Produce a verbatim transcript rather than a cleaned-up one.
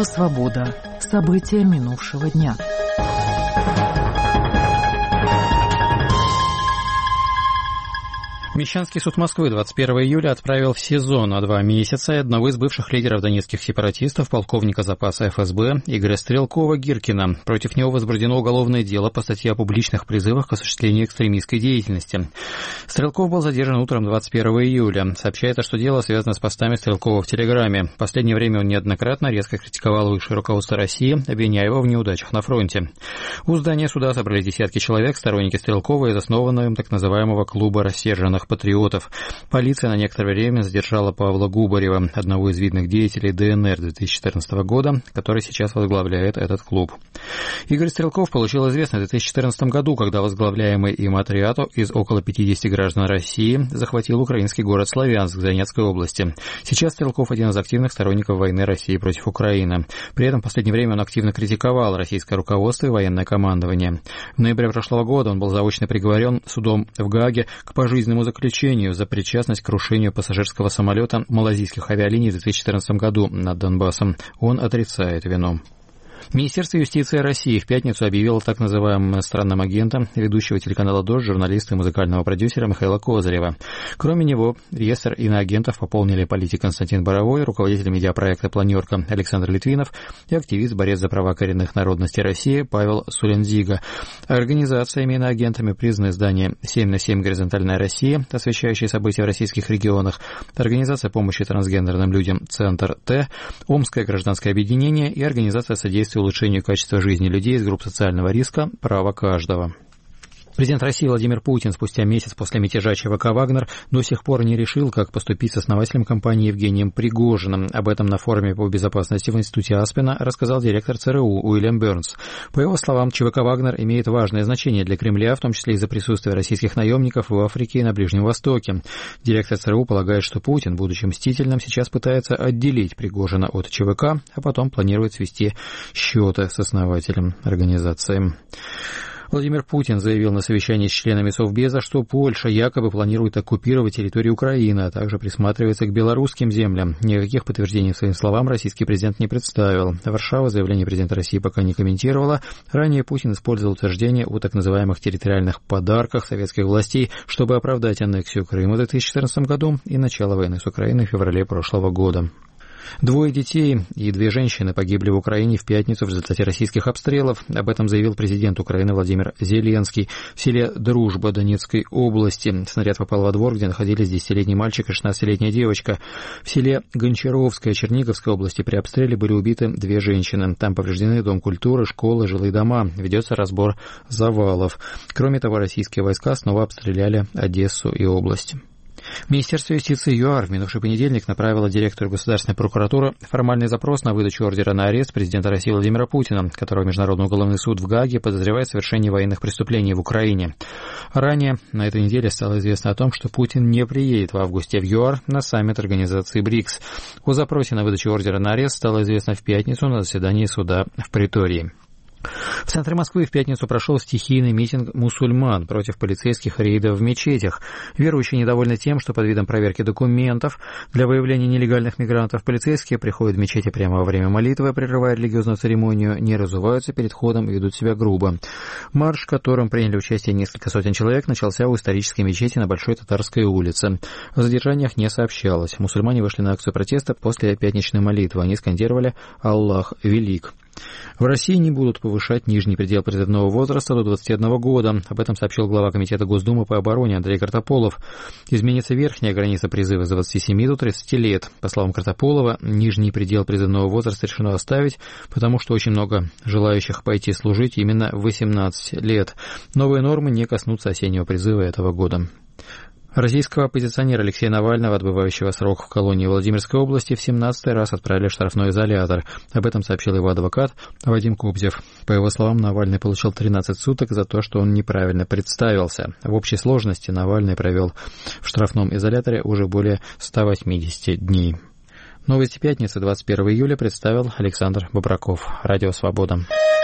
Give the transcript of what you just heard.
Радио «Свобода». События минувшего дня. Мещанский суд Москвы двадцать первого июля отправил в СИЗО на два месяца одного из бывших лидеров донецких сепаратистов, полковника запаса эф эс бэ Игоря Стрелкова-Гиркина. Против него возбуждено уголовное дело по статье о публичных призывах к осуществлению экстремистской деятельности. Стрелков был задержан утром двадцать первого июля. Сообщается, что дело связано с постами Стрелкова в Телеграме. В последнее время он неоднократно резко критиковал высшее руководство России, обвиняя его в неудачах на фронте. У здания суда собрались десятки человек, сторонники Стрелкова из основанного им так называемого клуба рассерженных патриотов. Полиция на некоторое время задержала Павла Губарева, одного из видных деятелей дэ эн эр две тысячи четырнадцатого года, который сейчас возглавляет этот клуб. Игорь Стрелков получил известность в две тысячи четырнадцатом году, когда возглавляемый им отряд из около пятидесяти граждан России захватил украинский город Славянск Донецкой области. Сейчас Стрелков один из активных сторонников войны России против Украины. При этом в последнее время он активно критиковал российское руководство и военное командование. В ноябре прошлого года он был заочно приговорен судом в Гааге к пожизненному заключению за причастность к крушению пассажирского самолета малазийских авиалиний в две тысячи четырнадцатом году над Донбассом. Он отрицает вину. Министерство юстиции России в пятницу объявило так называемым иностранным агентом ведущего телеканала «Дождь», журналиста и музыкального продюсера Михаила Козырева. Кроме него, реестр иноагентов пополнили политик Константин Боровой, руководитель медиапроекта «Планерка» Александр Литвинов и активист, борец за права коренных народностей России Павел Сулендзига. Организациями иноагентами признаны издание семь на семь «Горизонтальная Россия», освещающее события в российских регионах, Организация помощи трансгендерным людям «Центр Т», Омское гражданское объединение и Организация содействия улучшению качества жизни людей из групп социального риска «Право каждого». Президент России Владимир Путин спустя месяц после мятежа ЧВК «Вагнер» до сих пор не решил, как поступить с основателем компании Евгением Пригожиным. Об этом на форуме по безопасности в Институте Аспена рассказал директор цэ эр у Уильям Бернс. По его словам, ЧВК «Вагнер» имеет важное значение для Кремля, в том числе из-за присутствия российских наемников в Африке и на Ближнем Востоке. Директор цэ эр у полагает, что Путин, будучи мстительным, сейчас пытается отделить Пригожина от ЧВК, а потом планирует свести счеты с основателем организации. Владимир Путин заявил на совещании с членами Совбеза, что Польша якобы планирует оккупировать территорию Украины, а также присматривается к белорусским землям. Никаких подтверждений своим словам российский президент не представил. Варшава заявление президента России пока не комментировала. Ранее Путин использовал утверждение о так называемых территориальных подарках советских властей, чтобы оправдать аннексию Крыма в две тысячи четырнадцатом году и начало войны с Украиной в феврале прошлого года. Двое детей и две женщины погибли в Украине в пятницу в результате российских обстрелов. Об этом заявил президент Украины Владимир Зеленский. В селе Дружба Донецкой области снаряд попал во двор, где находились десятилетний мальчик и шестнадцатилетняя девочка. В селе Гончаровское Черниговской области при обстреле были убиты две женщины. Там повреждены дом культуры, школы, жилые дома. Ведется разбор завалов. Кроме того, российские войска снова обстреляли Одессу и область. Министерство юстиции ЮАР в минувший понедельник направило директору Государственной прокуратуры формальный запрос на выдачу ордера на арест президента России Владимира Путина, которого Международный уголовный суд в Гааге подозревает в совершении военных преступлений в Украине. Ранее на этой неделе стало известно о том, что Путин не приедет в августе в ЮАР на саммит организации БРИКС. О запросе на выдачу ордера на арест стало известно в пятницу на заседании суда в Претории. В центре Москвы в пятницу прошел стихийный митинг мусульман против полицейских рейдов в мечетях. Верующие недовольны тем, что под видом проверки документов для выявления нелегальных мигрантов полицейские приходят в мечети прямо во время молитвы, прерывая религиозную церемонию, не разуваются перед входом и ведут себя грубо. Марш, в котором приняли участие несколько сотен человек, начался у исторической мечети на Большой Татарской улице. О задержаниях не сообщалось. Мусульмане вышли на акцию протеста после пятничной молитвы. Они скандировали «Аллах велик». В России не будут повышать нижний предел призывного возраста до двадцати одного года. Об этом сообщил глава Комитета Госдумы по обороне Андрей Картополов. Изменится верхняя граница призыва с двадцати семи до тридцати лет. По словам Картополова, нижний предел призывного возраста решено оставить, потому что очень много желающих пойти служить именно в восемнадцать лет. Новые нормы не коснутся осеннего призыва этого года. Российского оппозиционера Алексея Навального, отбывающего срок в колонии Владимирской области, в семнадцатый раз отправили в штрафной изолятор. Об этом сообщил его адвокат Вадим Кобзев. По его словам, Навальный получил тринадцать суток за то, что он неправильно представился. В общей сложности Навальный провел в штрафном изоляторе уже более ста восьмидесяти дней. Новости пятницы, двадцать первого июля, представил Александр Бобраков. Радио «Свобода».